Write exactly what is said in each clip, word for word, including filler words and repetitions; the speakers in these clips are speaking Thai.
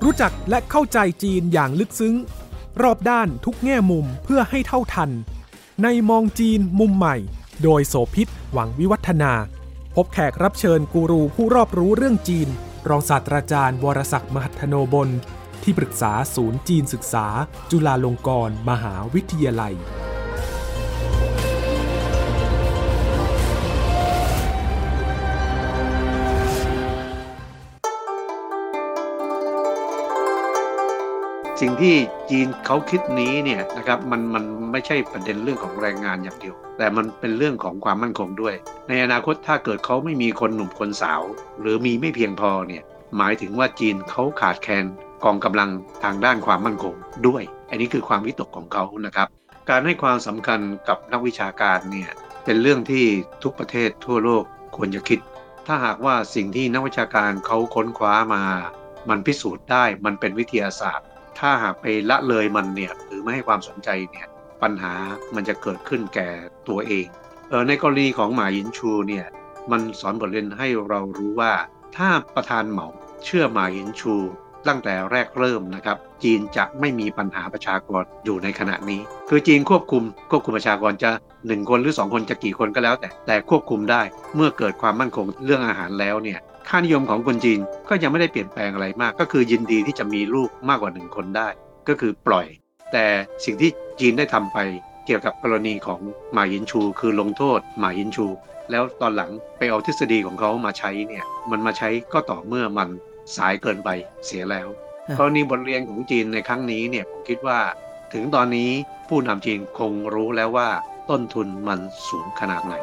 รู้จักและเข้าใจจีนอย่างลึกซึ้งรอบด้านทุกแง่มุมเพื่อให้เท่าทันในมองจีนมุมใหม่โดยโสภิตหวังวิวัฒนาพบแขกรับเชิญกูรูผู้รอบรู้เรื่องจีนรองศาสตราจารย์วรศักดิ์มหัทโนบลที่ปรึกษาศูนย์จีนศึกษาจุฬาลงกรณ์มหาวิทยาลัยสิ่งที่จีนเขาคิดนี้เนี่ยนะครับมันมันไม่ใช่ประเด็นเรื่องของแรงงานอย่างเดียวแต่มันเป็นเรื่องของความมั่นคงด้วยในอนาคตถ้าเกิดเขาไม่มีคนหนุ่มคนสาวหรือมีไม่เพียงพอเนี่ยหมายถึงว่าจีนเขาขาดแคลนกองกำลังทางด้านความมั่นคงด้วยอันนี้คือความวิตกของเขานะครับการให้ความสำคัญกับนักวิชาการเนี่ยเป็นเรื่องที่ทุกประเทศทั่วโลกควรจะคิดถ้าหากว่าสิ่งที่นักวิชาการเขาค้นคว้ามามันพิสูจน์ได้มันเป็นวิทยาศาสตร์ถ้าหากไปละเลยมันเนี่ยหรือไม่ให้ความสนใจเนี่ยปัญหามันจะเกิดขึ้นแก่ตัวเองเออในกรณีของหมาหยินชูเนี่ยมันสอนบทเรียนให้เรารู้ว่าถ้าประธานเหมาเชื่อหมาหยินชูตั้งแต่แรกเริ่มนะครับจีนจะไม่มีปัญหาประชากรอยู่ในขณะนี้คือจีนควบคุมควบคุมประชากรจะหนึ่งคนหรือสองคนจะกี่คนก็แล้วแต่แต่ควบคุมได้เมื่อเกิดความมั่นคงเรื่องอาหารแล้วเนี่ยค่านิยมของคนจีนก็ยังไม่ได้เปลี่ยนแปลงอะไรมากก็คือยินดีที่จะมีลูกมากกว่าหนึ่งคนได้ก็คือปล่อยแต่สิ่งที่จีนได้ทำไปเกี่ยวกับกรณีของหมาหยินชูคือลงโทษหมาหยินชูแล้วตอนหลังไปเอาทฤษฎีของเขามาใช้เนี่ยมันมาใช้ก็ต่อเมื่อมันสายเกินไปเสียแล้วกรณีบทเรียนของจีนในครั้งนี้เนี่ยผมคิดว่าถึงตอนนี้ผู้นำจีนคงรู้แล้วว่าต้นทุนมันสูงขนาดไหน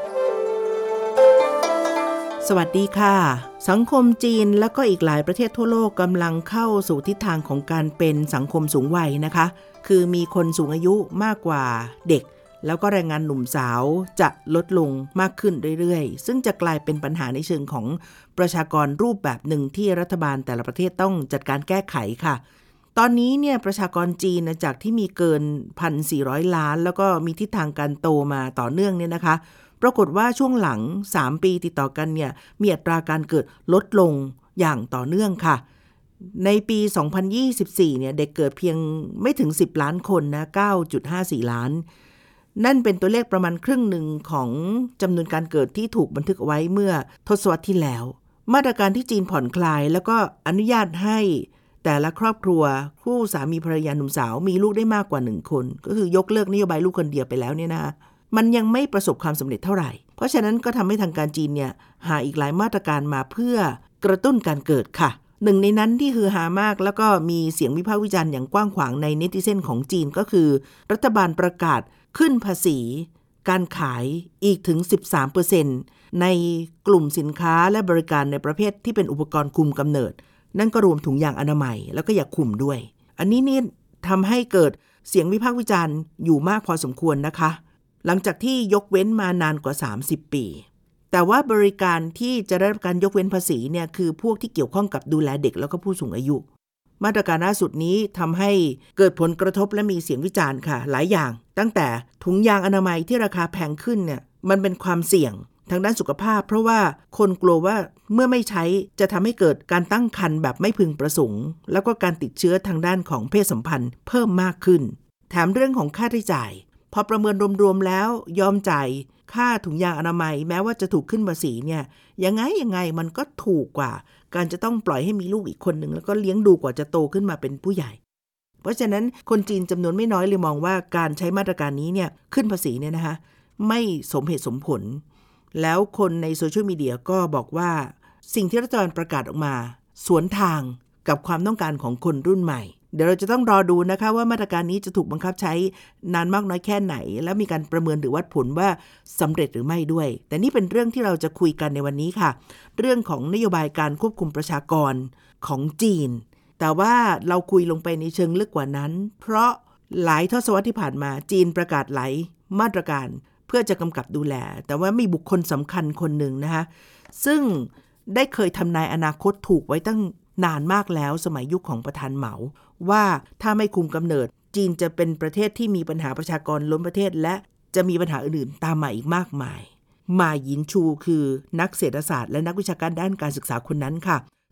สวัสดีค่ะสังคมจีนแล้วก็อีกหลายประเทศทั่วโลกกำลังเข้าสู่ทิศทางของการเป็นสังคมสูงวัยนะคะคือมีคนสูงอายุมากกว่าเด็กแล้วก็แรงงานหนุ่มสาวจะลดลงมากขึ้นเรื่อยๆซึ่งจะกลายเป็นปัญหาในเชิงของประชากรรูปแบบหนึ่งที่รัฐบาลแต่ละประเทศต้องจัดการแก้ไขค่ะตอนนี้เนี่ยประชากรจีนจากที่มีเกิน หนึ่งพันสี่ร้อย ล้านแล้วก็มีทิศทางการโตมาต่อเนื่องเนี่ยนะคะปรากฏว่าช่วงหลังสามปีติดต่อกันเนี่ยมีอัตราการเกิดลดลงอย่างต่อเนื่องค่ะในปีสองพันยี่สิบสี่เนี่ยเด็กเกิดเพียงไม่ถึงสิบล้านคนนะ เก้าจุดห้าสี่ ล้านนั่นเป็นตัวเลขประมาณครึ่งหนึ่งของจำนวนการเกิดที่ถูกบันทึกไว้เมื่อทศวรรษที่แล้วมาตรการที่จีนผ่อนคลายแล้วก็อนุญาตให้แต่ละครอบครัวคู่สามีภรรยาหนุ่มสาวมีลูกได้มากกว่าหนึ่งคนก็คือยกเลิกนโยบายลูกคนเดียวไปแล้วเนี่ยนะมันยังไม่ประสบความสำเร็จเท่าไหร่เพราะฉะนั้นก็ทำให้ทางการจีนเนี่ยหาอีกหลายมาตรการมาเพื่อกระตุ้นการเกิดค่ะหนึ่งในนั้นที่ฮือฮามากแล้วก็มีเสียงวิพากษ์วิจารณ์อย่างกว้างขวางในเนติเซนของจีนก็คือรัฐบาลประกาศขึ้นภาษีการขายอีกถึง สิบสามเปอร์เซ็นต์ ในกลุ่มสินค้าและบริการในประเภทที่เป็นอุปกรณ์คุมกำเนิดนั่นก็รวมถุงยางอนามัยแล้วก็ยาคุมด้วยอันนี้นี่ทำให้เกิดเสียงวิพากษ์วิจารณ์อยู่มากพอสมควรนะคะหลังจากที่ยกเว้นมานานกว่าสามสิบปีแต่ว่าบริการที่จะได้รับการยกเว้นภาษีเนี่ยคือพวกที่เกี่ยวข้องกับดูแลเด็กแล้วก็ผู้สูงอายุมาตรการล่าสุดนี้ทำให้เกิดผลกระทบและมีเสียงวิจารณ์ค่ะหลายอย่างตั้งแต่ถุงยางอนามัยที่ราคาแพงขึ้นเนี่ยมันเป็นความเสี่ยงทางด้านสุขภาพเพราะว่าคนกลัวว่าเมื่อไม่ใช้จะทำให้เกิดการตั้งครรภ์แบบไม่พึงประสงค์แล้วก็การติดเชื้อทางด้านของเพศสัมพันธ์เพิ่มมากขึ้นแถมเรื่องของค่าใช้จ่ายพอประเมินรวมๆแล้วยอมจ่ายค่าถุงยางอนามัยแม้ว่าจะถูกขึ้นภาษีเนี่ยยังไงยังไงมันก็ถูกกว่าการจะต้องปล่อยให้มีลูกอีกคนหนึ่งแล้วก็เลี้ยงดูกว่าจะโตขึ้นมาเป็นผู้ใหญ่เพราะฉะนั้นคนจีนจำนวนไม่น้อยเลยมองว่าการใช้มาตรการนี้เนี่ยขึ้นภาษีเนี่ยนะคะไม่สมเหตุสมผลแล้วคนในโซเชียลมีเดียก็บอกว่าสิ่งที่รัฐบาลประกาศออกมาสวนทางกับความต้องการของคนรุ่นใหม่เดี๋ยวเราจะต้องรอดูนะคะว่ามาตรการนี้จะถูกบังคับใช้นานมากน้อยแค่ไหนและมีการประเมินหรือวัดผลว่าสำเร็จหรือไม่ด้วยแต่นี่เป็นเรื่องที่เราจะคุยกันในวันนี้ค่ะเรื่องของนโยบายการควบคุมประชากรของจีนแต่ว่าเราคุยลงไปในเชิงลึกกว่านั้นเพราะหลายทศวรรษที่ผ่านมาจีนประกาศหลายมาตรการเพื่อจะกำกับดูแลแต่ว่ามีบุคคลสำคัญคนหนึ่งนะคะซึ่งได้เคยทำนายอนาคตถูกไว้ตั้งนานมากแล้วสมัยยุคของประธานเหมาว่าถ้าไม่คุมกำเนิดจีนจะเป็นประเทศที่มีปัญหาประชากรล้นประเทศและจะมีปัญหาอื่นๆตามมาอีกมากมายหมาหยินชูคือนักเศรษฐศาสตร์และนักวิชาการด้านการศึกษาคนนั้นค่ะ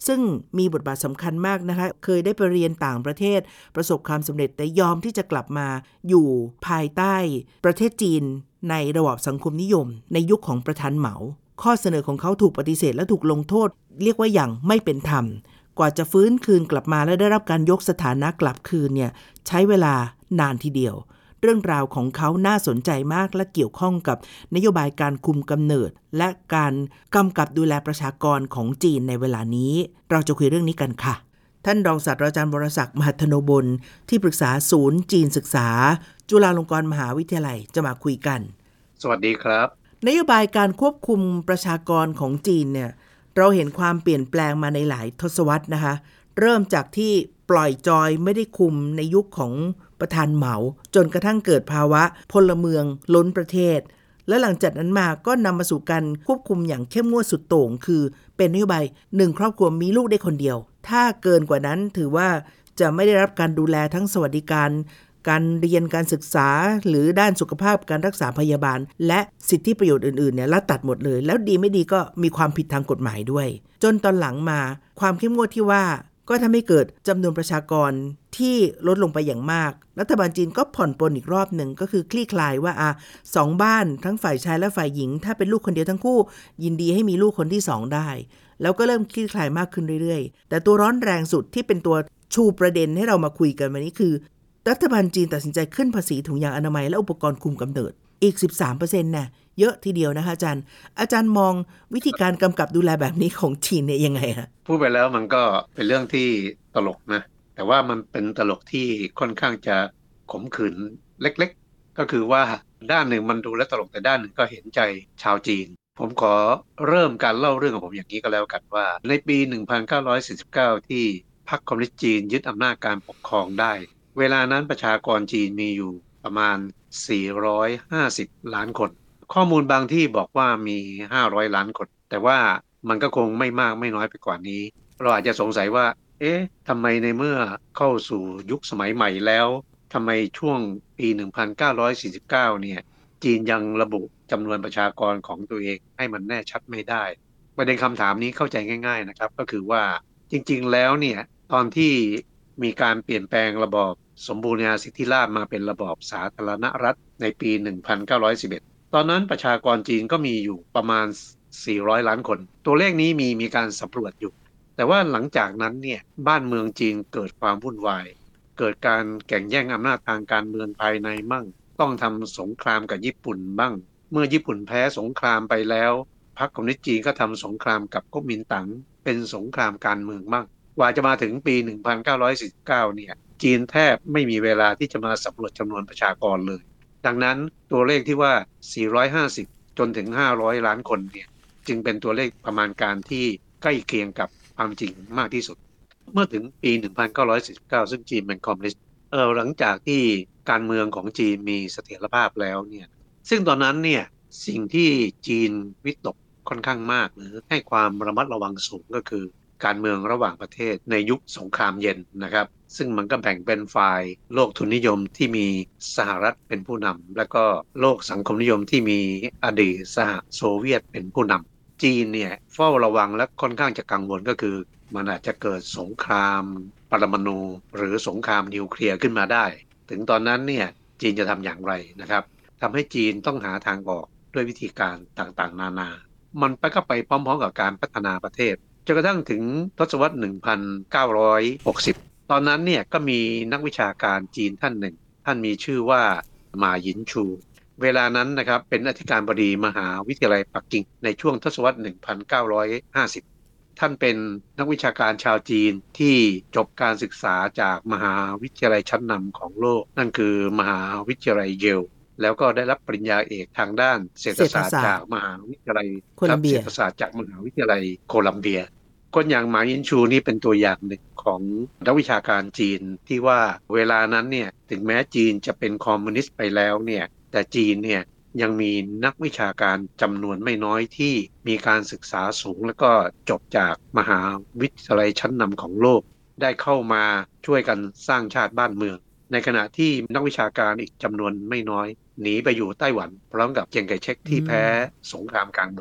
ซึ่งมีบทบาทสำคัญมากนะคะเคยได้ไปเรียนต่างประเทศประสบความสำเร็จแต่ยอมที่จะกลับมาอยู่ภายใต้ประเทศจีนในระบอบสังคมนิยมในยุคของประธานเหมาข้อเสนอของเขาถูกปฏิเสธและถูกลงโทษเรียกว่าอย่างไม่เป็นธรรมกว่าจะฟื้นคืนกลับมาและได้รับการยกสถานะกลับคืนเนี่ยใช้เวลานานทีเดียวเรื่องราวของเขาน่าสนใจมากและเกี่ยวข้องกับนโยบายการคุมกำเนิดและการกำกับดูแลประชากรของจีนในเวลานี้เราจะคุยเรื่องนี้กันค่ะท่านรองศาสตราจารย์วรศักดิ์มหัทโนบลที่ปรึกษาศูนย์จีนศึกษาจุฬาลงกรณ์มหาวิทยาลัยจะมาคุยกันสวัสดีครับนโยบายการควบคุมประชากรของจีนเนี่ยเราเห็นความเปลี่ยนแปลงมาในหลายทศวรรษนะคะเริ่มจากที่ปล่อยจอยไม่ได้คุมในยุคของประธานเหมาจนกระทั่งเกิดภาวะพลเมืองล้นประเทศและหลังจากนั้นมาก็นำมาสู่การควบคุมอย่างเข้มงวดสุดโต่งคือเป็นนโยบายหนึ่งครอบครัวมีลูกได้คนเดียวถ้าเกินกว่านั้นถือว่าจะไม่ได้รับการดูแลทั้งสวัสดิการการเรียนการศึกษาหรือด้านสุขภาพการรักษาพยาบาลและสิทธิประโยชน์อื่นๆเนี่ยละตัดหมดเลยแล้วดีไม่ดีก็มีความผิดทางกฎหมายด้วยจนตอนหลังมาความเข้มงวดที่ว่าก็ทำให้เกิดจำนวนประชากรที่ลดลงไปอย่างมากรัฐบาลจีนก็ผ่อนปลนอีกรอบหนึ่งก็คือคลี่คลายว่าอ่ะสองบ้านทั้งฝ่ายชายและฝ่ายหญิงถ้าเป็นลูกคนเดียวทั้งคู่ยินดีให้มีลูกคนที่สองได้แล้วก็เริ่มคลี่คลายมากขึ้นเรื่อยๆแต่ตัวร้อนแรงสุดที่เป็นตัวชูประเด็นให้เรามาคุยกันวันนี้คือรัฐบาลจีนตัดสินใจขึ้นภาษีถุงยางอนามัยและอุปกรณ์คุมกำเนิดอีก สิบสามเปอร์เซ็นต์ น่ะเยอะทีเดียวนะคะอาจารย์อาจารย์มองวิธีการกำกับดูแลแบบนี้ของจีนเนี่ยยังไงฮะพูดไปแล้วมันก็เป็นเรื่องที่ตลกนะแต่ว่ามันเป็นตลกที่ค่อนข้างจะขมขื่นเล็กๆก็คือว่าด้านหนึ่งมันดูและตลกแต่ด้านหนึ่งก็เห็นใจชาวจีนผมขอเริ่มการเล่าเรื่องของผมอย่างนี้ก็แล้วกันว่าในปีหนึ่งพันเก้าร้อยสี่สิบเก้าที่พรรคคอมมิวนิสต์จีนยึดอำนาจการปกครองได้เวลานั้นประชากรจีนมีอยู่ประมาณสี่ร้อยห้าสิบล้านคนข้อมูลบางที่บอกว่ามีห้าร้อยล้านคนแต่ว่ามันก็คงไม่มากไม่น้อยไปกว่านี้เราอาจจะสงสัยว่าเอ๊ะทำไมในเมื่อเข้าสู่ยุคสมัยใหม่แล้วทำไมช่วงปีหนึ่งพันเก้าร้อยสี่สิบเก้าเนี่ยจีนยังระบุจำนวนประชากรของตัวเองให้มันแน่ชัดไม่ได้ประเด็นคำถามนี้เข้าใจง่ายๆนะครับก็คือว่าจริงๆแล้วเนี่ยตอนที่มีการเปลี่ยนแปลงระบอบสมบูรณาญาสิทธิราชย์มาเป็นระบอบสาธารณรัฐในปีหนึ่งพันเก้าร้อยสิบเอ็ดตอนนั้นประชากรจีนก็มีอยู่ประมาณสี่ร้อยล้านคนตัวเลขนี้มีมีการสำรวจอยู่แต่ว่าหลังจากนั้นเนี่ยบ้านเมืองจีนเกิดความวุ่นวายเกิดการแข่งแย่งอำนาจทางการเมืองภายในมั่งต้องทำสงครามกับญี่ปุ่นบ้างเมื่อญี่ปุ่นแพ้สงครามไปแล้วพรรคคอมมิวนิสต์จีนก็ทำสงครามกับก๊กมินตั๋งเป็นสงครามการเมืองบ้างกว่าจะมาถึงปีหนึ่งพันเก้าร้อยสี่สิบเก้าเนี่ยจีนแทบไม่มีเวลาที่จะมาสำรวจจำนวนประชากรเลยดังนั้นตัวเลขที่ว่าสี่ร้อยห้าสิบจนถึงห้าร้อยล้านคนเนี่ยจึงเป็นตัวเลขประมาณการที่ใกล้เคียงกับความจริงมากที่สุดเมื่อถึงปีหนึ่งพันเก้าร้อยสี่สิบเก้าซึ่งจีนเป็นคอมมิวนิสต์เออหลังจากที่การเมืองของจีนมีเสถียรภาพแล้วเนี่ยซึ่งตอนนั้นเนี่ยสิ่งที่จีนวิตกค่อนข้างมากหรือให้ความระมัดระวังสูงก็คือการเมืองระหว่างประเทศในยุคสงครามเย็นนะครับซึ่งมันก็แบ่งเป็นฝ่ายโลกทุนนิยมที่มีสหรัฐเป็นผู้นำและก็โลกสังคมนิยมที่มีอดีตสหโซเวียตเป็นผู้นำจีนเนี่ยเฝ้าระวังและค่อนข้างจะกังวลก็คือมันอาจจะเกิดสงครามปรมาณูหรือสงครามนิวเคลียร์ขึ้นมาได้ถึงตอนนั้นเนี่ยจีนจะทำอย่างไรนะครับทำให้จีนต้องหาทางออกด้วยวิธีการต่างๆนานามันไปก็ไปพร้อมๆกับการพัฒนาประเทศจนกระทั่งถึงทศวรรษหนึ่งพันเก้าร้อยหกสิบตอนนั้นเนี่ยก็มีนักวิชาการจีนท่านหนึ่งท่านมีชื่อว่าหมาหยินชูเวลานั้นนะครับเป็นอธิการบดีมหาวิทยาลัยปักกิ่งในช่วงทศวรรษหนึ่งพันเก้าร้อยห้าสิบท่านเป็นนักวิชาการชาวจีนที่จบการศึกษาจากมหาวิทยาลัยชั้นนำของโลกนั่นคือมหาวิทยาลัยเยลแล้วก็ได้รับปริญญาเอกทางด้านเศรษฐศาสตร์จากมหาวิทยาลัยโคลัมเบียเศรษฐศาสตร์จากมหาวิทยาลัยโคลัมเบียคนอย่างหมายินชูนี่เป็นตัวอย่างหนึ่งของนักวิชาการจีนที่ว่าเวลานั้นเนี่ยถึงแม้จีนจะเป็นคอมมิวนิสต์ไปแล้วเนี่ยแต่จีนเนี่ยยังมีนักวิชาการจำนวนไม่น้อยที่มีการศึกษาสูงแล้วก็จบจากมหาวิทยาลัยชั้นนำของโลกได้เข้ามาช่วยกันสร้างชาติบ้านเมืองในขณะที่นักวิชาการอีกจำนวนไม่น้อยหนีไปอยู่ไต้หวันพร้อมกับเจียงไคเชกที่แพ้สงครามกลางเมือง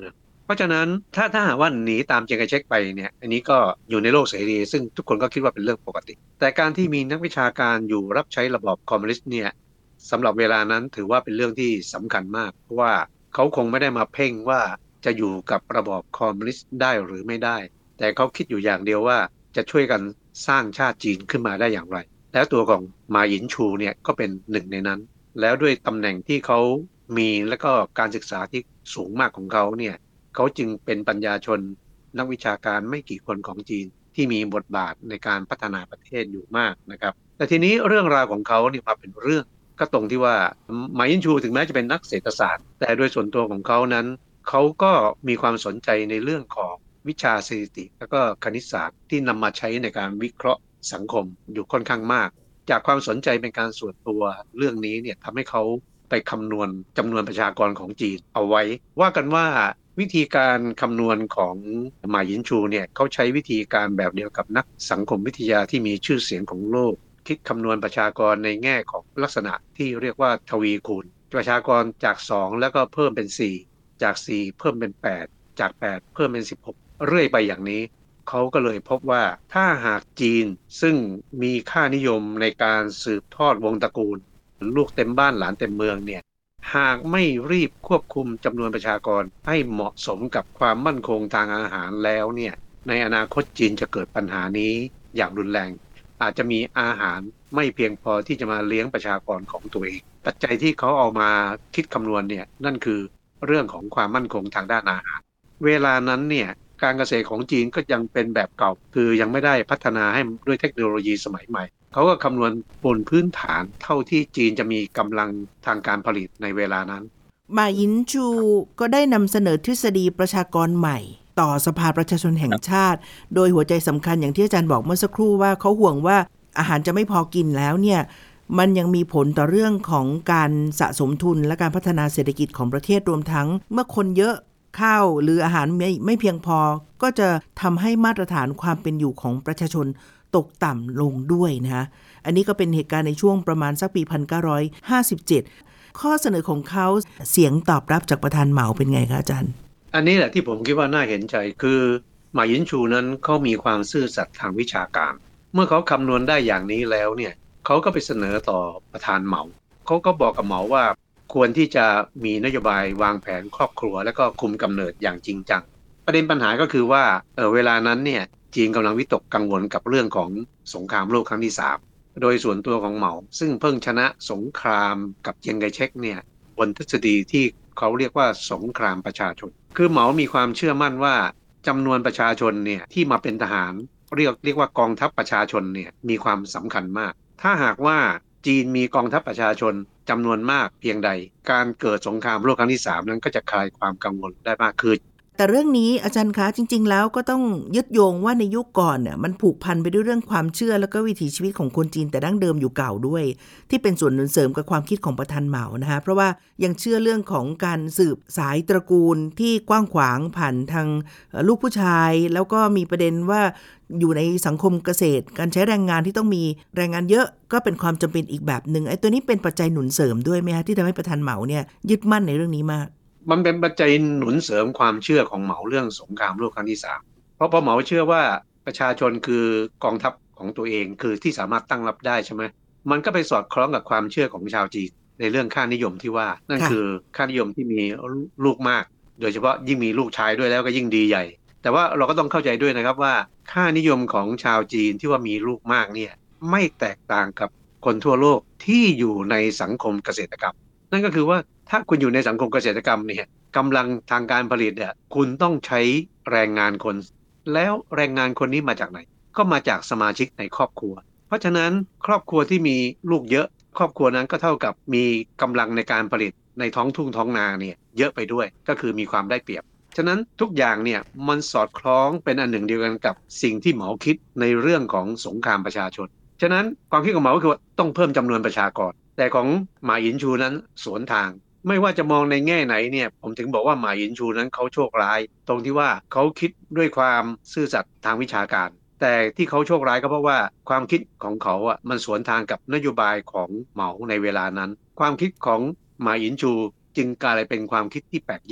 ราะฉะนั้นถ้าถ้าหากว่าหนีตามเจียงไคเชกไปเนี่ยอันนี้ก็อยู่ในโลกเสรีซึ่งทุกคนก็คิดว่าเป็นเรื่องปกติแต่การที่มีนักวิชาการอยู่รับใช้ระบอบคอมมิวนิสต์เนี่ยสำหรับเวลานั้นถือว่าเป็นเรื่องที่สำคัญมากเพราะว่าเขาคงไม่ได้มาเพ่งว่าจะอยู่กับระบอบคอมมิวนิสต์ได้หรือไม่ได้แต่เขาคิดอยู่อย่างเดียวว่าจะช่วยกันสร้างชาติจีนขึ้นมาได้อย่างไรแล้วตัวของมาหยินชูเนี่ยก็เป็นหนึ่งในนั้นแล้วด้วยตำแหน่งที่เขามีและก็การศึกษาที่สูงมากของเขาเนี่ยเขาจึงเป็นปัญญาชนนักวิชาการไม่กี่คนของจีนที่มีบทบาทในการพัฒนาประเทศอยู่มากนะครับแต่ทีนี้เรื่องราวของเขาเนี่ยมาเป็นเรื่องก็ตรงที่ว่าหมายินชูถึงแม้จะเป็นนักเศรษฐศาสตร์แต่โดยส่วนตัวของเขานั้นเขาก็มีความสนใจในเรื่องของวิชาสถิติและก็คณิตศาสตร์ที่นำมาใช้ในการวิเคราะห์สังคมอยู่ค่อนข้างมากจากความสนใจเป็นการส่วนตัวเรื่องนี้เนี่ยทำให้เขาไปคำนวณจำนวนประชากรของจีนเอาไว้ว่ากันว่าวิธีการคำนวณของหมาหยินชูเนี่ยเขาใช้วิธีการแบบเดียวกับนักสังคมวิทยาที่มีชื่อเสียงของโลกคิดคำนวณประชากรในแง่ของลักษณะที่เรียกว่าทวีคูณประชากรจากสองแล้วก็เพิ่มเป็นสี่จากสี่เพิ่มเป็นแปดจากแปดเพิ่มเป็นสิบหกเรื่อยไปอย่างนี้เขาก็เลยพบว่าถ้าหากจีนซึ่งมีค่านิยมในการสืบทอดวงตระกูลลูกเต็มบ้านหลานเต็มเมืองเนี่ยหากไม่รีบควบคุมจำนวนประชากรให้เหมาะสมกับความมั่นคงทางอาหารแล้วเนี่ยในอนาคตจีนจะเกิดปัญหานี้อย่างรุนแรงอาจจะมีอาหารไม่เพียงพอที่จะมาเลี้ยงประชากรของตัวเองปัจจัยที่เขาเอามาคิดคำนวณเนี่ยนั่นคือเรื่องของความมั่นคงทางด้านอาหารเวลานั้นเนี่ยการเกษตรของจีนก็ยังเป็นแบบเก่าคือยังไม่ได้พัฒนาให้ด้วยเทคโนโลยีสมัยใหม่เขาก็คำนวณบนพื้นฐานเท่าที่จีนจะมีกำลังทางการผลิตในเวลานั้นหมาหยินชูก็ได้นำเสนอทฤษฎีประชากรใหม่ต่อสภาประชาชนแห่งชาติโดยหัวใจสำคัญอย่างที่อาจารย์บอกเมื่อสักครู่ว่าเขาห่วงว่าอาหารจะไม่พอกินแล้วเนี่ยมันยังมีผลต่อเรื่องของการสะสมทุนและการพัฒนาเศรษฐกิจของประเทศรวมทั้งเมื่อคนเยอะข้าวหรืออาหารไม่ไม่เพียงพอก็จะทำให้มาตรฐานความเป็นอยู่ของประชาชนตกต่ำลงด้วยนะอันนี้ก็เป็นเหตุการณ์ในช่วงประมาณสักปีหนึ่งพันเก้าร้อยห้าสิบเจ็ดข้อเสนอของเขาเสียงตอบรับจากประธานเหมาเป็นไงคะอาจารย์อันนี้แหละที่ผมคิดว่าน่าเห็นใจคือหมาหยินชูนั้นเขามีความซื่อสัตย์ทางวิชาการเมื่อเขาคำนวณได้อย่างนี้แล้วเนี่ยเขาก็ไปเสนอต่อประธานเหมาเขาก็บอกกับเหมาว่าควรที่จะมีนโยบายวางแผนครอบครัวและก็คุมกำเนิดอย่างจริงจังประเด็นปัญหาก็คือว่าเออเวลานั้นเนี่ยจีนกำลังวิตกกังวลกับเรื่องของสงครามโลกครั้งที่สามโดยส่วนตัวของเหมาซึ่งเพิ่งชนะสงครามกับเจียงไคเชกเนี่ยบนทฤษฎีที่เขาเรียกว่าสงครามประชาชนคือเหมามีความเชื่อมั่นว่าจำนวนประชาชนเนี่ยที่มาเป็นทหารเรียกเรียกว่ากองทัพประชาชนเนี่ยมีความสำคัญมากถ้าหากว่าจีนมีกองทัพประชาชนจำนวนมากเพียงใดการเกิดสงครามโลกครั้งที่สามนั้นก็จะคลายความกังวลได้มากขึ้นแต่เรื่องนี้อาจารย์คะจริงๆแล้วก็ต้องยึดโยงว่าในยุคก่อนเนี่ยมันผูกพันไปด้วยเรื่องความเชื่อแล้วก็วิถีชีวิตของคนจีนแต่ดั้งเดิมอยู่เก่าด้วยที่เป็นส่วนหนุนเสริมกับความคิดของประธานเหมานะคะเพราะว่ายังเชื่อเรื่องของการสืบสายตระกูลที่กว้างขวางผ่านทางลูกผู้ชายแล้วก็มีประเด็นว่าอยู่ในสังคมเกษตรการใช้แรงงานที่ต้องมีแรงงานเยอะก็เป็นความจำเป็นอีกแบบนึงไอ้ตัวนี้เป็นปัจจัยหนุนเสริมด้วยไหมคะที่ทำให้ประธานเหมาเนี่ยยึดมั่นในเรื่องนี้มากมันเป็นปัจจัยหนุนเสริมความเชื่อของเหมาเรื่องสงครามโลกครั้งที่สามเพราะพอเหมาเชื่อว่าประชาชนคือกองทัพของตัวเองคือที่สามารถตั้งรับได้ใช่ไหมมันก็ไปสอดคล้องกับความเชื่อของชาวจีนในเรื่องค่านิยมที่ว่านั่นคือค่านิยมที่มีลูกมากโดยเฉพาะยิ่งมีลูกชายด้วยแล้วก็ยิ่งดีใหญ่แต่ว่าเราก็ต้องเข้าใจด้วยนะครับว่าค่านิยมของชาวจีนที่ว่ามีลูกมากเนี่ยไม่แตกต่างกับคนทั่วโลกที่อยู่ในสังคมเกษตรกรรมนั่นก็คือว่าถ้าคุณอยู่ในสังคมเกษตรกรรมเนี่ยกำลังทางการผลิตเนี่ยคุณต้องใช้แรงงานคนแล้วแรงงานคนนี้มาจากไหนก็มาจากสมาชิกในครอบครัวเพราะฉะนั้นครอบครัวที่มีลูกเยอะครอบครัวนั้นก็เท่ากับมีกำลังในการผลิตในท้องทุ่งท้องนาเนี่ยเยอะไปด้วยก็คือมีความได้เปรียบฉะนั้นทุกอย่างเนี่ยมันสอดคล้องเป็นอันหนึ่งเดียวกันกับสิ่งที่เหมาคิดในเรื่องของสงครามประชาชนฉะนั้นความคิดของเหมาก็คือว่าต้องเพิ่มจำนวนประชากรแต่ของหมาหยินชูนั้นสวนทางไม่ว่าจะมองในแง่ไหนเนี่ยผมถึงบอกว่าหมาหยินชูนั้นเขาโชคร้ายตรงที่ว่าเขาคิดด้วยความซื่อสัตย์ทางวิชาการแต่ที่เขาโชคร้ายก็เพราะว่าความคิดของเขาอ่ะมันสวนทางกับนโยบายของเหมาในเวลานั้นความคิดของหมาหยินชูจึงกลายเป็นความคิดที่แปลกแยก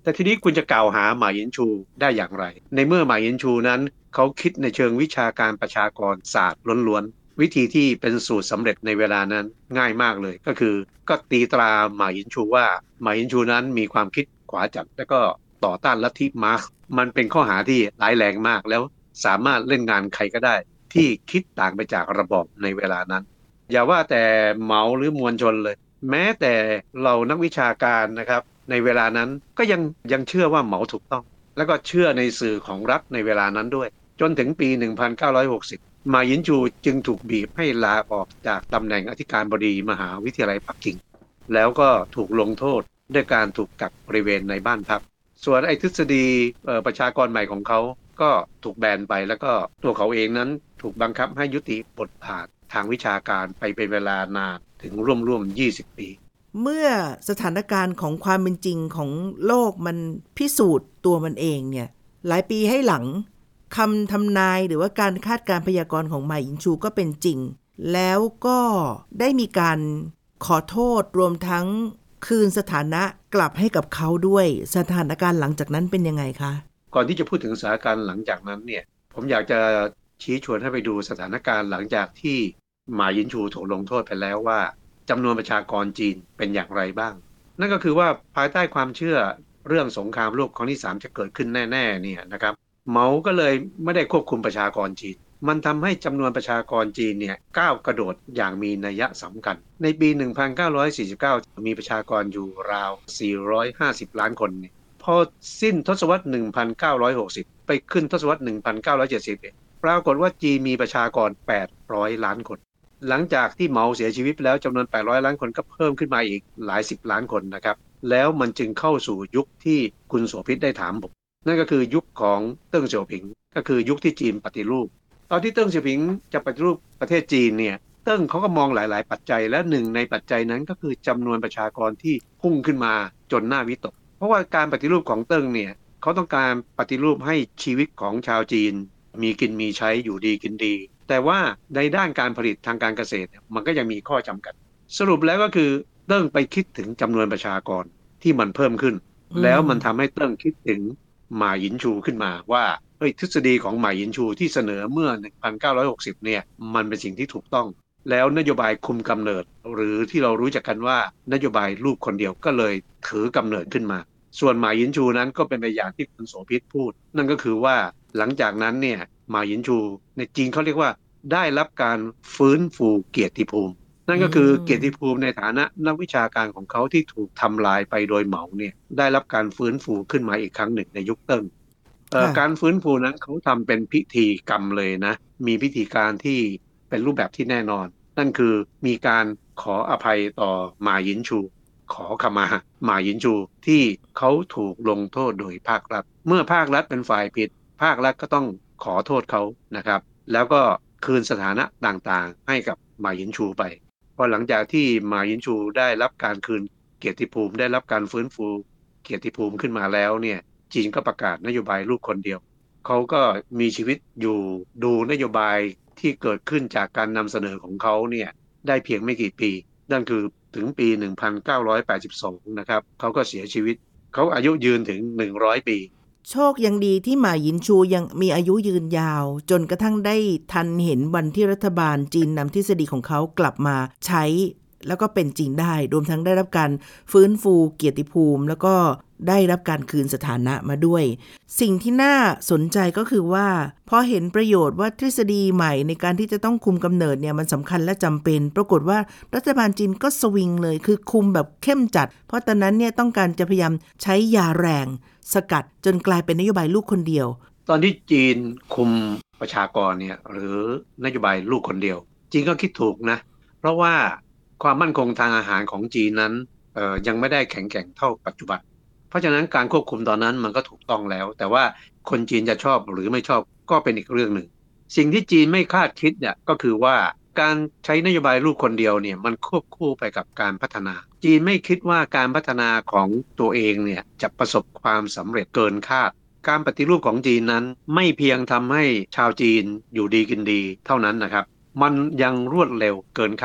แต่ทีนี้คุณจะกล่าวหาหมาหยินชูได้อย่างไรในเมื่อหมาหยินชูนั้นเขาคิดในเชิงวิชาการประชากรศาสตร์ล้วนๆวิธีที่เป็นสูตรสำเร็จในเวลานั้นง่ายมากเลยก็คือก็ตีตราหมาหยินชูว่าหมาหยินชูนั้นมีความคิดขวาจัดและก็ต่อต้านลัทธิมาร์กซ์มันเป็นข้อหาที่ร้ายแรงมากแล้วสามารถเล่นงานใครก็ได้ที่คิดต่างไปจากระบอบในเวลานั้นอย่าว่าแต่เหมาหรือมวลชนเลยแม้แต่เรานักวิชาการนะครับในเวลานั้นก็ยังยังเชื่อว่าเหมาถูกต้องแล้วก็เชื่อในสื่อของรัฐในเวลานั้นด้วยจนถึงปี หนึ่งพันเก้าร้อยหกสิบ หมาหยินชูจึงถูกบีบให้ลาออกจากตำแหน่งอธิการบดีมหาวิทยาลัยปักกิ่งแล้วก็ถูกลงโทษด้วยการถูกกักบริเวณในบ้านพักส่วนไอ้ทฤษฎีประชากรใหม่ของเขาก็ถูกแบนไปแล้วก็ตัวเขาเองนั้นถูกบังคับให้ยุติบทบาททางวิชาการไปเป็นเวลานานถึงร่วมๆยี่สิบปีเมื่อสถานการณ์ของความเป็นจริงของโลกมันพิสูจน์ตัวมันเองเนี่ยหลายปีให้หลังคำทำนายหรือว่าการคาดการณ์พยากรณ์ของหมาหยินชูก็เป็นจริงแล้วก็ได้มีการขอโทษรวมทั้งคืนสถานะกลับให้กับเขาด้วยสถานการณ์หลังจากนั้นเป็นยังไงคะก่อนที่จะพูดถึงสถานการณ์หลังจากนั้นเนี่ยผมอยากจะชี้ชวนให้ไปดูสถานการณ์หลังจากที่หมาหยินชูถูกลงโทษไปแล้วว่าจำนวนประชากรจีนเป็นอย่างไรบ้างนั่นก็คือว่าภายใต้ความเชื่อเรื่องสงครามโลกครั้งที่สามจะเกิดขึ้นแน่ๆเนี่ยนะครับเหมาก็เลยไม่ได้ควบคุมประชากรจีนมันทำให้จำนวนประชากรจีนเนี่ยก้าวกระโดดอย่างมีนัยสำคัญในปี หนึ่งพันเก้าร้อยสี่สิบเก้า มีประชากรอยู่ราว สี่ร้อยห้าสิบ ล้านคนเนี่ยพอสิ้นทศวรรษ หนึ่งพันเก้าร้อยหกสิบ ไปขึ้นทศวรรษ หนึ่งพันเก้าร้อยเจ็ดสิบ ปรากฏว่าจีนมีประชากร แปดร้อย ล้านคนหลังจากที่เหมาเสียชีวิตแล้วจำนวน แปดร้อย ล้านคนก็เพิ่มขึ้นมาอีกหลายสิบล้านคนนะครับแล้วมันจึงเข้าสู่ยุคที่คุณโสภิตได้ถามผมนั่นก็คือยุคของเติ้งเสี่ยวผิงก็คือยุคที่จีนปฏิรูปตอนที่เติ้งเสี่ยวผิงจะปฏิรูปประเทศจีนเนี่ยเติ้งเขาก็มองหลายๆปัจจัยและหนึ่งในปัจจัยนั้นก็คือจำนวนประชากรที่พุ่งขึ้นมาจนน่าวิตกเพราะว่าการปฏิรูปของเติ้งเนี่ยเขาต้องการปฏิรูปให้ชีวิตของชาวจีนมีกินมีใช้อยู่ดีกินดีแต่ว่าในด้านการผลิตทางการเกษตรมันก็ยังมีข้อจำกัดสรุปแล้วก็คือเติ้งไปคิดถึงจำนวนประชากรที่มันเพิ่มขึ้นแล้วมันทำให้เติ้งคิดถึงหมาหยินชูขึ้นมาว่าเฮ้ยทฤษฎีของหมาหยินชูที่เสนอเมื่อ หนึ่งพันเก้าร้อยหกสิบ เนี่ยมันเป็นสิ่งที่ถูกต้องแล้วนโยบายคุมกำเนิดหรือที่เรารู้จักกันว่านโยบายลูกคนเดียวก็เลยถือกำเนิดขึ้นมาส่วนหมาหยินชูนั้นก็เป็นไปอย่างที่คุณโสภิตพูดนั่นก็คือว่าหลังจากนั้นเนี่ยหมาหยินชูในจีนเขาเรียกว่าได้รับการฟื้นฟูเกียรติภูมินั่นก็คือเกียรติภูมิในฐานะนักวิชาการของเขาที่ถูกทำลายไปโดยเหมาเนี่ยได้รับการฟื้นฟูขึ้นมาอีกครั้งหนึ่งในยุคเติ้งการฟื้นฟูนั้นเขาทำเป็นพิธีกรรมเลยนะมีพิธีการที่เป็นรูปแบบที่แน่นอนนั่นคือมีการขออภัยต่อหมาหยินชูขอขมาหมาหยินชูที่เขาถูกลงโทษโดยภาครัฐเมื่อภาครัฐเป็นฝ่ายผิดภาครัฐก็ต้องขอโทษเขานะครับแล้วก็คืนสถานะต่างๆให้กับหมาหยินชูไปพอหลังจากที่หมาหยินชูได้รับการคืนเกียรติภูมิได้รับการฟื้นฟูเกียรติภูมิขึ้นมาแล้วเนี่ยจีนก็ประกาศนโยบายลูกคนเดียวเขาก็มีชีวิตอยู่ดูนโยบายที่เกิดขึ้นจากการนำเสนอของเขาเนี่ยได้เพียงไม่กี่ปีนั่นคือถึงปี หนึ่งพันเก้าร้อยแปดสิบสอง นะครับเขาก็เสียชีวิตเขาอายุยืนถึงหนึ่งร้อยปีโชคยังดีที่หมาหยินชูยังมีอายุยืนยาวจนกระทั่งได้ทันเห็นวันที่รัฐบาลจีนนำทฤษฎีของเขากลับมาใช้แล้วก็เป็นจริงได้รวมทั้งได้รับการฟื้นฟูเกียรติภูมิแล้วก็ได้รับการคืนสถานะมาด้วยสิ่งที่น่าสนใจก็คือว่าพอเห็นประโยชน์ว่าทฤษฎีใหม่ในการที่จะต้องคุมกำเนิดเนี่ยมันสำคัญและจำเป็นปรากฏว่ารัฐบาลจีนก็สวิงเลยคือคุมแบบเข้มจัดเพราะตอนนั้นเนี่ยต้องการจะพยายามใช้ยาแรงสกัดจนกลายเป็นนโยบายลูกคนเดียวตอนที่จีนคุมประชากรเนี่ยหรือนโยบายลูกคนเดียวจีนก็คิดถูกนะเพราะว่าความมั่นคงทางอาหารของจีนนั้นเอ่อยังไม่ได้แข็งแกร่งเท่าปัจจุบันเพราะฉะนั้นการควบคุมตอนนั้นมันก็ถูกต้องแล้วแต่ว่าคนจีนจะชอบหรือไม่ชอบก็เป็นอีกเรื่องหนึ่งสิ่งที่จีนไม่คาดคิดเนี่ยก็คือว่าการใช้นโยบายลูกคนเดียวเนี่ยมันควบคู่ไปกับการพัฒนาจีนไม่คิดว่าการพัฒนาของตัวเองเนี่ยจะประสบความสำเร็จเกินคาดการปฏิรูปของจีนนั้นไม่เพียงทำให้ชาวจีนอยู่ดีกินดีเท่านั้นนะครับมันยังรวดเร็วเกินคาด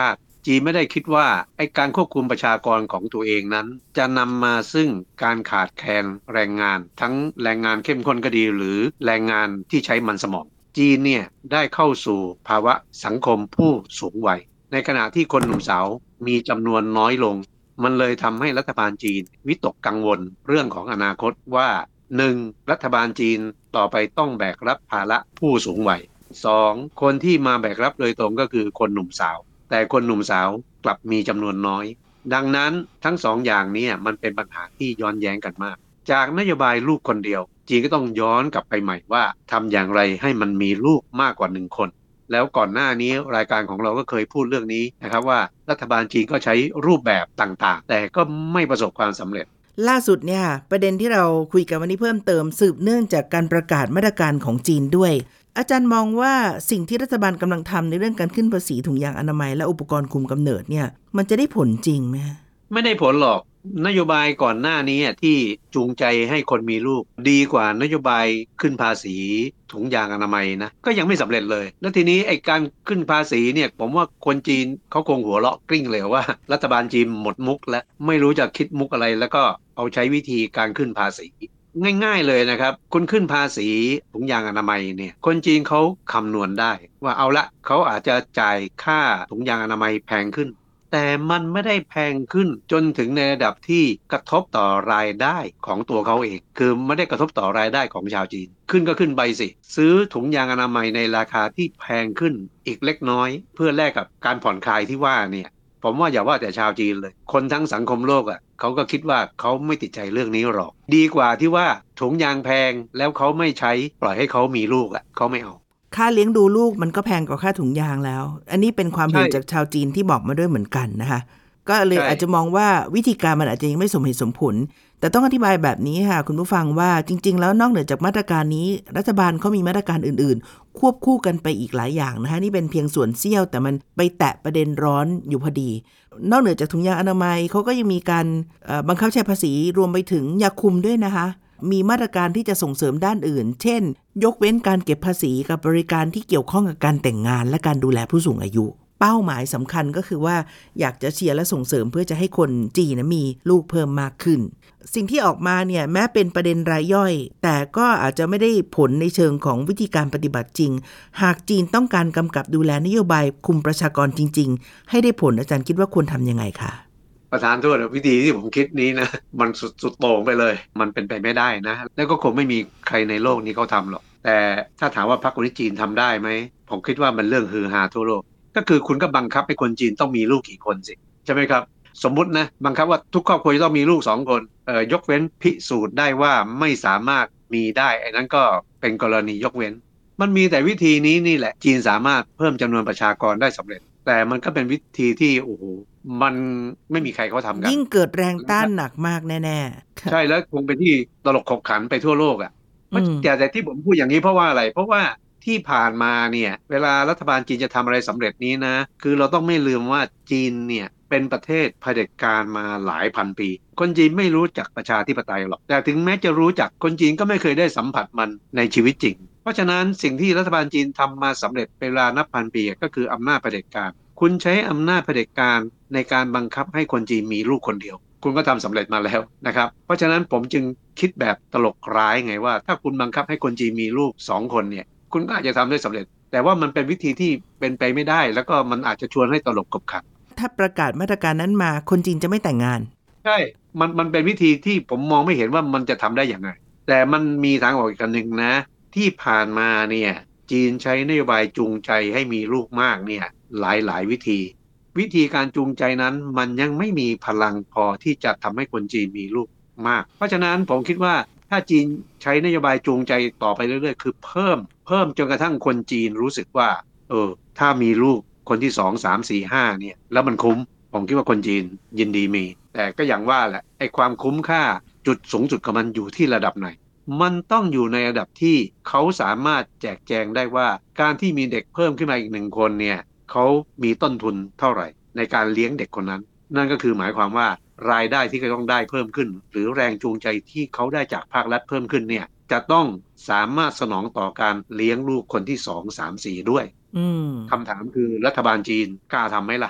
จีนไม่ได้คิดว่าไอ้การควบคุมประชากรของตัวเองนั้นจะนำมาซึ่งการขาดแคลนแรงงานทั้งแรงงานเข้มข้นก็ดีหรือแรงงานที่ใช้มันสมองจีนเนี่ยได้เข้าสู่ภาวะสังคมผู้สูงวัยในขณะที่คนหนุ่มสาวมีจำนวนน้อยลงมันเลยทำให้รัฐบาลจีนวิตกกังวลเรื่องของอนาคตว่าหนึ่งรัฐบาลจีนต่อไปต้องแบกรับภาระผู้สูงวัยสองคนที่มาแบกรับโดยตรงก็คือคนหนุ่มสาวแต่คนหนุ่มสาวกลับมีจำนวนน้อยดังนั้นทั้งสองอย่างนี้มันเป็นปัญหาที่ย้อนแย้งกันมากจากนโยบายลูกคนเดียวจีนก็ต้องย้อนกลับไปใหม่ว่าทำอย่างไรให้มันมีลูกมากกว่าหนึ่งคนแล้วก่อนหน้านี้รายการของเราก็เคยพูดเรื่องนี้นะครับว่ารัฐบาลจีนก็ใช้รูปแบบต่างๆแต่ก็ไม่ประสบความสำเร็จล่าสุดเนี่ยประเด็นที่เราคุยกันวันนี้เพิ่มเติมสืบเนื่องจากการประกาศมาตรการของจีนด้วยอาจารย์มองว่าสิ่งที่รัฐบาลกำลังทำในเรื่องการขึ้นภาษีถุงยางอนามัยและอุปกรณ์คุมกำเนิดเนี่ยมันจะได้ผลจริงไหมไม่ได้ผลหรอกนโยบายก่อนหน้านี้ที่จูงใจให้คนมีลูกดีกว่านโยบายขึ้นภาษีถุงยางอนามัยนะก็ยังไม่สำเร็จเลยแล้วทีนี้ไอ้การขึ้นภาษีเนี่ยผมว่าคนจีนเขาคงหัวเราะกริ้งเลยว่ารัฐบาลจีนหมดมุกแล้วไม่รู้จะคิดมุกอะไรแล้วก็เอาใช้วิธีการขึ้นภาษีง่ายๆเลยนะครับคุณขึ้นภาษีถุงยางอนามัยเนี่ยคนจีนเขาคำนวณได้ว่าเอาละเขาอาจจะจ่ายค่าถุงยางอนามัยแพงขึ้นแต่มันไม่ได้แพงขึ้นจนถึงในระดับที่กระทบต่อรายได้ของตัวเขาเองคือไม่ได้กระทบต่อรายได้ของชาวจีนขึ้นก็ขึ้นไปสิซื้อถุงยางอนามัยในราคาที่แพงขึ้นอีกเล็กน้อยเพื่อแลกกับการผ่อนคลายที่ว่าเนี่ยผมว่าอย่าว่าแต่ชาวจีนเลยคนทั้งสังคมโลกอ่ะเขาก็คิดว่าเขาไม่ติดใจเรื่องนี้หรอกดีกว่าที่ว่าถุงยางแพงแล้วเขาไม่ใช้ปล่อยให้เขามีลูกอ่ะเขาไม่เอาค่าเลี้ยงดูลูกมันก็แพงกว่าค่าถุงยางแล้วอันนี้เป็นความเห็นจากชาวจีนที่บอกมาด้วยเหมือนกันนะคะก็เลยอาจจะมองว่าวิธีการมันอาจจะยังไม่สมเหตุสมผลแต่ต้องอธิบายแบบนี้ค่ะคุณผู้ฟังว่าจริงๆแล้วนอกเหนือจากมาตรการนี้รัฐบาลเขามีมาตรการอื่นๆควบคู่กันไปอีกหลายอย่างนะคะนี่เป็นเพียงส่วนเสี้ยวแต่มันไปแตะประเด็นร้อนอยู่พอดีนอกเหนือจากถุงยางอนามัยเขาก็ยังมีการบังคับใช้ภาษีรวมไปถึงยาคุมด้วยนะคะมีมาตรการที่จะส่งเสริมด้านอื่นเช่นยกเว้นการเก็บภาษีกับบริการที่เกี่ยวข้องกับการแต่งงานและการดูแลผู้สูงอายุเป้าหมายสำคัญก็คือว่าอยากจะเชียร์และส่งเสริมเพื่อจะให้คนจีนนะมีลูกเพิ่มมากขึ้นสิ่งที่ออกมาเนี่ยแม้เป็นประเด็นรายย่อยแต่ก็อาจจะไม่ได้ผลในเชิงของวิธีการปฏิบัติจริงหากจีนต้องการกำกับดูแลนโยบายคุมประชากรจริงๆให้ได้ผลอาจารย์คิดว่าควรทำยังไงคะประธานโทษวิธีที่ผมคิดนี้นะมันสุดสุดโต่งไปเลยมันเป็นไปไม่ได้นะแล้วก็คงไม่มีใครในโลกนี้เขาทำหรอกแต่ถ้าถามว่าพรรคคอมมิวนิสต์จีนทำได้ไหมผมคิดว่ามันเรื่องฮือฮาทั่วโลกก็คือคุณก็บังคับให้คนจีนต้องมีลูกกี่คนสิใช่ไหมครับสมมุตินะบังคับว่าทุกครอบครัวจะต้องมีลูกสองคนเอ่อยกเว้นพิสูจน์ได้ว่าไม่สามารถมีได้ไอ้นั้นก็เป็นกรณียกเว้นมันมีแต่วิธีนี้นี่แหละจีนสามารถเพิ่มจำนวนประชากรได้สำเร็จแต่มันก็เป็นวิธีที่โอ้โหมันไม่มีใครเขาทำกันยิ่งเกิดแรงต้านหนักมากแน่ๆใช่แล้วคงเป็นที่ตลกขบขันไปทั่วโลกอ่ะแต่แต่ที่ผมพูดอย่างนี้เพราะว่าอะไรเพราะว่าที่ผ่านมาเนี่ยเวลารัฐบาลจีนจะทำอะไรสำเร็จนี้นะคือเราต้องไม่ลืมว่าจีนเนี่ยเป็นประเทศเผด็จการมาหลายพันปีคนจีนไม่รู้จักประชาธิปไตยหรอกแต่ถึงแม้จะรู้จักคนจีนก็ไม่เคยได้สัมผัสมันในชีวิตจริงเพราะฉะนั้นสิ่งที่รัฐบาลจีนทำมาสำเร็จเวลานับพันปีก็คืออำนาจเผด็จการคุณใช้อำนาจเผด็จการในการบังคับให้คนจีนมีลูกคนเดียวคุณก็ทำสำเร็จมาแล้วนะครับเพราะฉะนั้นผมจึงคิดแบบตลกร้ายไงว่าถ้าคุณบังคับให้คนจีนมีลูกสองคนเนี่ยคุณก็อาจจะทำได้สำเร็จแต่ว่ามันเป็นวิธีที่เป็นไปไม่ได้แล้วก็มันอาจจะชวนให้ตลกขบขันถ้าประกาศมาตรการนั้นมาคนจีนจะไม่แต่งงานใช่มันมันเป็นวิธีที่ผมมองไม่เห็นว่ามันจะทำได้อย่างไรแต่มันมีทางออกอีกอันหนึ่งนะที่ผ่านมาเนี่ยจีนใช้นโยบายจูงใจให้มีลูกมากเนี่ยหลายหลายวิธีวิธีการจูงใจนั้นมันยังไม่มีพลังพอที่จะทำให้คนจีนมีลูกมากเพราะฉะนั้นผมคิดว่าถ้าจีนใช้นโยบายจูงใจต่อไปเรื่อยๆคือเพิ่มเพิ่มจนกระทั่งคนจีนรู้สึกว่าเออถ้ามีลูกคนที่สองสามสี่ห้าเนี่ยแล้วมันคุ้มผมคิดว่าคนจีนยินดีมีแต่ก็อย่างว่าแหละไอ้ความคุ้มค่าจุดสูงสุดของมันอยู่ที่ระดับไหนมันต้องอยู่ในระดับที่เขาสามารถแจกแจงได้ว่าการที่มีเด็กเพิ่มขึ้นมาอีกหนึ่งคนเนี่ยเขามีต้นทุนเท่าไหร่ในการเลี้ยงเด็กคนนั้นนั่นก็คือหมายความว่ารายได้ที่เขาต้องได้เพิ่มขึ้นหรือแรงจูงใจที่เขาได้จากภาครัฐเพิ่มขึ้นเนี่ยจะต้องสามารถสนองต่อการเลี้ยงลูกคนที่สอง สาม สี่ด้วยคำถามคือรัฐบาลจีนกล้าทำไหมล่ะ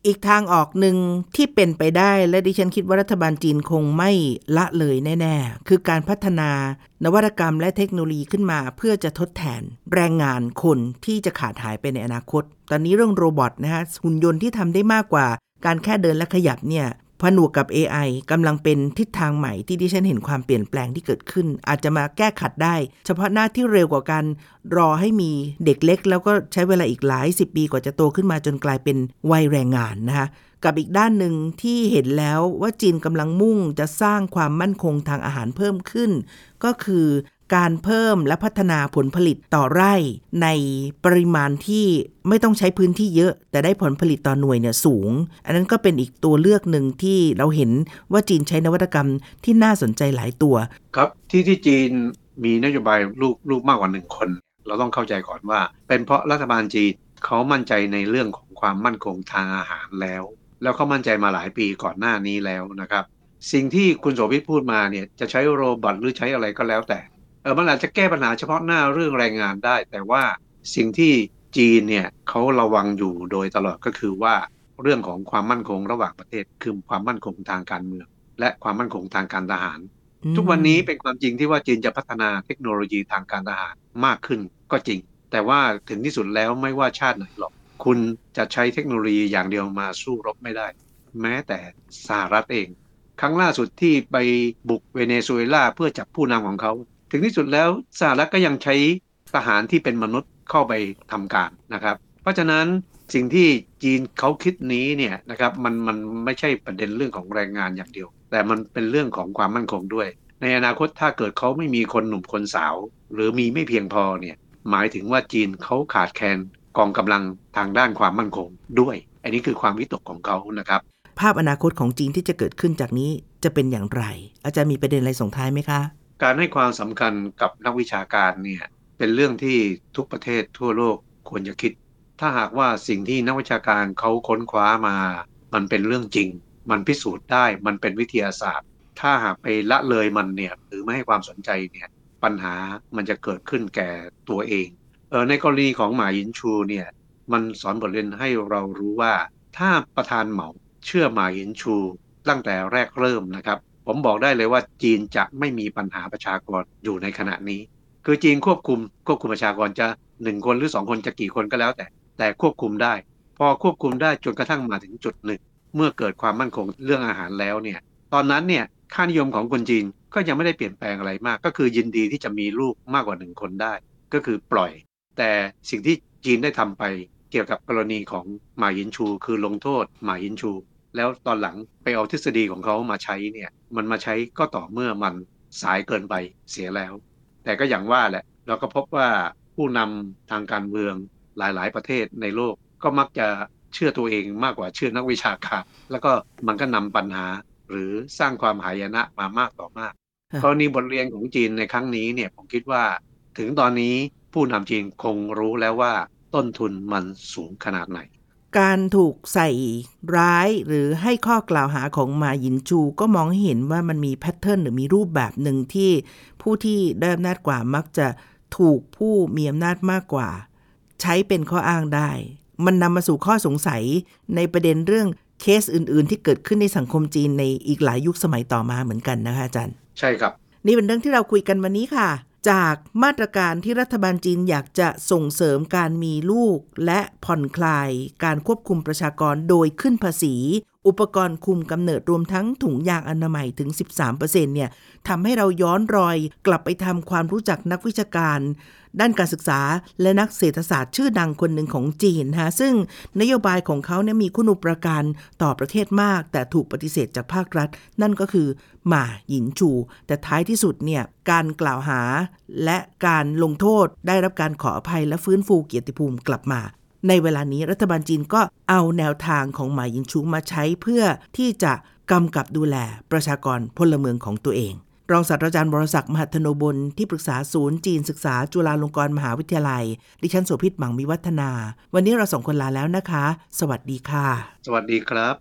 อีกทางออกหนึ่งที่เป็นไปได้และดิฉันคิดว่ารัฐบาลจีนคงไม่ละเลยแน่ๆคือการพัฒนานวัตกรรมและเทคโนโลยีขึ้นมาเพื่อจะทดแทนแรงงานคนที่จะขาดหายไปในอนาคตตอนนี้เรื่องโรบอทนะฮะหุ่นยนต์ที่ทำได้มากกว่าการแค่เดินและขยับเนี่ยผนวกกับ เอ ไอ กำลังเป็นทิศทางใหม่ที่ดิฉันเห็นความเปลี่ยนแปลงที่เกิดขึ้นอาจจะมาแก้ขัดได้เฉพาะหน้าที่เร็วกว่าการรอให้มีเด็กเล็กแล้วก็ใช้เวลาอีกหลายสิบปีกว่าจะโตขึ้นมาจนกลายเป็นวัยแรงงานนะคะกับอีกด้านหนึ่งที่เห็นแล้วว่าจีนกำลังมุ่งจะสร้างความมั่นคงทางอาหารเพิ่มขึ้นก็คือการเพิ่มและพัฒนาผลผลิตต่อไร่ในปริมาณที่ไม่ต้องใช้พื้นที่เยอะแต่ได้ผลผลิตต่อหน่วยเนี่ยสูงอันนั้นก็เป็นอีกตัวเลือกหนึ่งที่เราเห็นว่าจีนใช้นวัตกรรมที่น่าสนใจหลายตัวครับที่ที่จีนมีนโยบายลูกลูกมากกว่าหนึ่งคนเราต้องเข้าใจก่อนว่าเป็นเพราะรัฐบาลจีนเขามั่นใจในเรื่องของความมั่นคงทางอาหารแล้วแล้วเขามั่นใจมาหลายปีก่อนหน้านี้แล้วนะครับสิ่งที่คุณโสภิตพูดมาเนี่ยจะใช้โรบอทหรือใช้อะไรก็แล้วแต่เออมันอาจจะแก้ปัญหาเฉพาะหน้าเรื่องแรงงานได้แต่ว่าสิ่งที่จีนเนี่ยเขาระวังอยู่โดยตลอดก็คือว่าเรื่องของความมั่นคงระหว่างประเทศคือความมั่นคงทางการเมืองและความมั่นคงทางการทหารทุกวันนี้เป็นความจริงที่ว่าจีนจะพัฒนาเทคโนโลยีทางการทหารมากขึ้นก็จริงแต่ว่าถึงที่สุดแล้วไม่ว่าชาติไหนหรอกคุณจะใช้เทคโนโลยีอย่างเดียวมาสู้รบไม่ได้แม้แต่สหรัฐเองครั้งล่าสุดที่ไปบุกเวเนซุเอลาเพื่อจับผู้นำของเขาถึงที่สุดแล้วสหรัฐก็ยังใช้ทหารที่เป็นมนุษย์เข้าไปทำการนะครับเพราะฉะนั้นสิ่งที่จีนเขาคิดนี้เนี่ยนะครับมันมันไม่ใช่ประเด็นเรื่องของแรงงานอย่างเดียวแต่มันเป็นเรื่องของความมั่นคงด้วยในอนาคตถ้าเกิดเขาไม่มีคนหนุ่มคนสาวหรือมีไม่เพียงพอเนี่ยหมายถึงว่าจีนเขาขาดแคลนกองกำลังทางด้านความมั่นคงด้วยอันนี้คือความวิตกของเขานะครับภาพอนาคตของจีนที่จะเกิดขึ้นจากนี้จะเป็นอย่างไรอาจารย์มีประเด็นอะไรส่งท้ายไหมคะการให้ความสำคัญกับนักวิชาการเนี่ยเป็นเรื่องที่ทุกประเทศทั่วโลกควรจะคิดถ้าหากว่าสิ่งที่นักวิชาการเขาค้นคว้ามามันเป็นเรื่องจริงมันพิสูจน์ได้มันเป็นวิทยาศาสตร์ถ้าหากไปละเลยมันเนี่ยหรือไม่ให้ความสนใจเนี่ยปัญหามันจะเกิดขึ้นแก่ตัวเองเออในกรณีของหมาหยินชูเนี่ยมันสอนบทเรียนให้เรารู้ว่าถ้าประธานเหมาเชื่อหมาหยินชูตั้งแต่แรกเริ่มนะครับผมบอกได้เลยว่าจีนจะไม่มีปัญหาประชากรอยู่ในขณะนี้คือจีนควบคุมควบคุมประชากรจะหนึ่งคนหรือสองคนจะกี่คนก็แล้วแต่แต่ควบคุมได้พอควบคุมได้จนกระทั่งมาถึงจุดหนึ่งเมื่อเกิดความมั่นคงเรื่องอาหารแล้วเนี่ยตอนนั้นเนี่ยค่านิยมของคนจีนก็ยังไม่ได้เปลี่ยนแปลงอะไรมากก็คือยินดีที่จะมีลูกมากกว่าหนึ่งคนได้ก็คือปล่อยแต่สิ่งที่จีนได้ทำไปเกี่ยวกับกรณีของหมาหยินชูคือลงโทษหมาหยินชูแล้วตอนหลังไปเอาทฤษฎีของเขามาใช้เนี่ยมันมาใช้ก็ต่อเมื่อมันสายเกินไปเสียแล้วแต่ก็อย่างว่าแหละเราก็พบว่าผู้นำทางการเมืองหลายๆประเทศในโลกก็มักจะเชื่อตัวเองมากกว่าเชื่อนักวิชาการแล้วก็มันก็นำปัญหาหรือสร้างความหายนะมามากต่อมากกรณีบทเรียนของจีนในครั้งนี้เนี่ยผมคิดว่าถึงตอนนี้ผู้นำจีนคงรู้แล้วว่าต้นทุนมันสูงขนาดไหนการถูกใส่ร้ายหรือให้ข้อกล่าวหาของหมาหยินชูก็มองให้เห็นว่ามันมีแพทเทิร์นหรือมีรูปแบบหนึ่งที่ผู้ที่ได้อำนาจกว่ามักจะถูกผู้มีอำนาจมากกว่าใช้เป็นข้ออ้างได้มันนำมาสู่ข้อสงสัยในประเด็นเรื่องเคสอื่นๆที่เกิดขึ้นในสังคมจีนในอีกหลายยุคสมัยต่อมาเหมือนกันนะคะอาจารย์ใช่ครับนี่เป็นเรื่องที่เราคุยกันวันนี้ค่ะจากมาตรการที่รัฐบาลจีนอยากจะส่งเสริมการมีลูกและผ่อนคลายการควบคุมประชากรโดยขึ้นภาษีอุปกรณ์คุมกำเนิดรวมทั้งถุงยางอนามัยถึง สิบสามเปอร์เซ็นต์ เนี่ยทำให้เราย้อนรอยกลับไปทำความรู้จักนักวิชาการด้านการศึกษาและนักเศรษฐศาสตร์ชื่อดังคนหนึ่งของจีนฮะซึ่งนโยบายของเขาเนี่ยมีคุณูปการต่อประเทศมากแต่ถูกปฏิเสธจากภาครัฐนั่นก็คือหม่าหยินชูแต่ท้ายที่สุดเนี่ยการกล่าวหาและการลงโทษได้รับการขออภัยและฟื้นฟูเกียรติภูมิกลับมาในเวลานี้รัฐบาลจีนก็เอาแนวทางของหม่าหยินชูมาใช้เพื่อที่จะกำกับดูแลประชากรพลเมืองของตัวเองรองศาสตราจารย์วรศักดิ์มหัทโนบลที่ปรึกษาศูนย์จีนศึกษาจุฬาลงกรณ์มหาวิทยาลัยดิฉันโสภิต หมั่งมีวัฒนาวันนี้เราสองคนลาแล้วนะคะสวัสดีค่ะสวัสดีครับ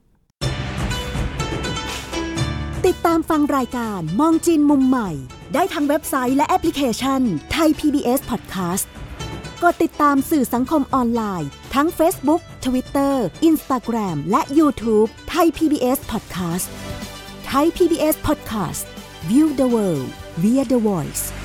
ติดตามฟังรายการมองจีนมุมใหม่ได้ทางเว็บไซต์และแอปพลิเคชัน Thai พี บี เอส Podcast กดติดตามสื่อสังคมออนไลน์ทั้ง Facebook Twitter Instagram และ YouTube Thai พี บี เอส Podcast Thai พี บี เอส Podcast View the world via the voice